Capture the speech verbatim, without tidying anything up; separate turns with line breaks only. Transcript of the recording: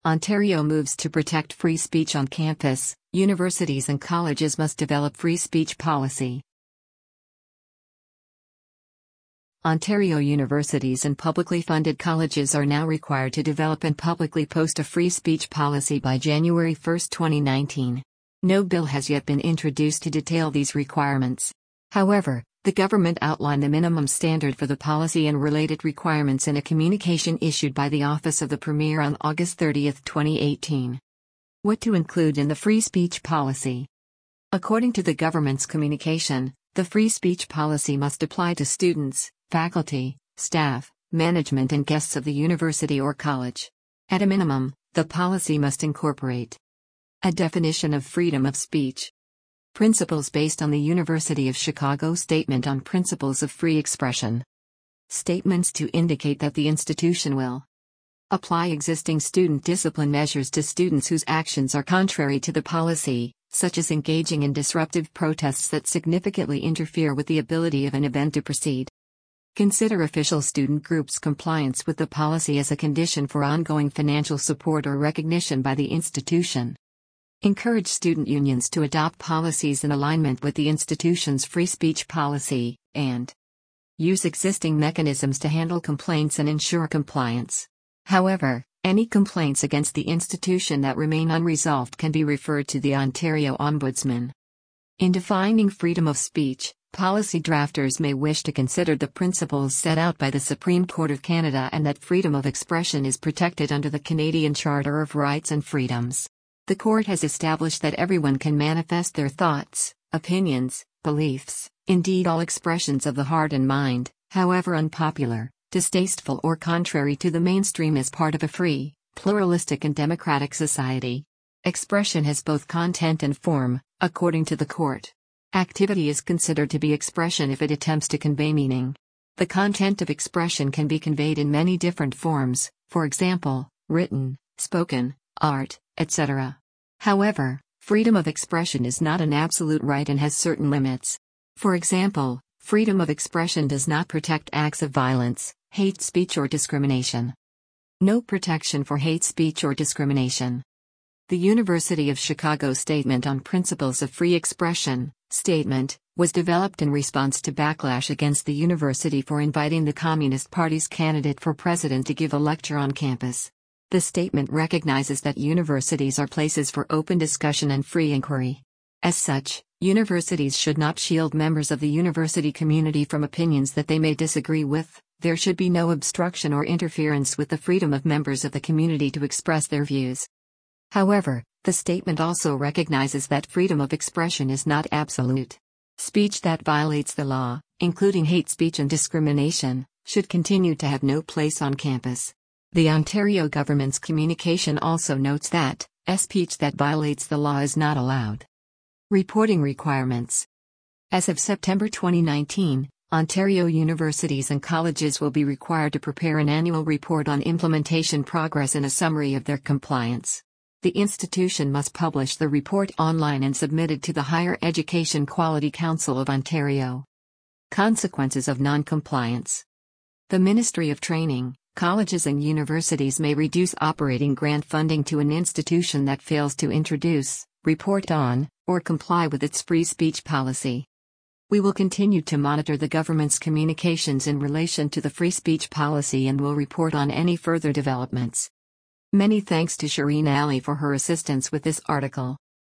Ontario moves to protect free speech on campus. Universities and colleges must develop free speech policy. Ontario universities and publicly funded colleges are now required to develop and publicly post a free speech policy by January first, twenty nineteen. No bill has yet been introduced to detail these requirements. However, the government outlined the minimum standard for the policy and related requirements in a communication issued by the Office of the Premier on August thirtieth, twenty eighteen. What to include in the free speech policy? According to the government's communication, the free speech policy must apply to students, faculty, staff, management and guests of the university or college. At a minimum, the policy must incorporate a definition of freedom of speech, principles based on the University of Chicago Statement on Principles of Free Expression, statements to indicate that the institution will apply existing student discipline measures to students whose actions are contrary to the policy, such as engaging in disruptive protests that significantly interfere with the ability of an event to proceed. Consider official student groups' compliance with the policy as a condition for ongoing financial support or recognition by the institution. Encourage student unions to adopt policies in alignment with the institution's free speech policy, and use existing mechanisms to handle complaints and ensure compliance. However, any complaints against the institution that remain unresolved can be referred to the Ontario Ombudsman. In defining freedom of speech, policy drafters may wish to consider the principles set out by the Supreme Court of Canada and that freedom of expression is protected under the Canadian Charter of Rights and Freedoms. The court has established that everyone can manifest their thoughts, opinions, beliefs, indeed all expressions of the heart and mind, however unpopular, distasteful or contrary to the mainstream as part of a free, pluralistic and democratic society. Expression has both content and form, according to the court. Activity is considered to be expression if it attempts to convey meaning. The content of expression can be conveyed in many different forms, for example, written, spoken, art, et cetera. However, freedom of expression is not an absolute right and has certain limits. For example, freedom of expression does not protect acts of violence, hate speech or discrimination. No protection for hate speech or discrimination. The University of Chicago Statement on Principles of Free Expression, statement, was developed in response to backlash against the university for inviting the Communist Party's candidate for president to give a lecture on campus. The statement recognizes that universities are places for open discussion and free inquiry. As such, universities should not shield members of the university community from opinions that they may disagree with. There should be no obstruction or interference with the freedom of members of the community to express their views. However, the statement also recognizes that freedom of expression is not absolute. Speech that violates the law, including hate speech and discrimination, should continue to have no place on campus. The Ontario government's communication also notes that, speech that violates the law is not allowed. Reporting requirements. As of September twenty nineteen, Ontario universities and colleges will be required to prepare an annual report on implementation progress and a summary of their compliance. The institution must publish the report online and submit it to the Higher Education Quality Council of Ontario. Consequences of non-compliance. The Ministry of Training, colleges and universities may reduce operating grant funding to an institution that fails to introduce, report on, or comply with its free speech policy. We will continue to monitor the government's communications in relation to the free speech policy and will report on any further developments. Many thanks to Shireen Ali for her assistance with this article.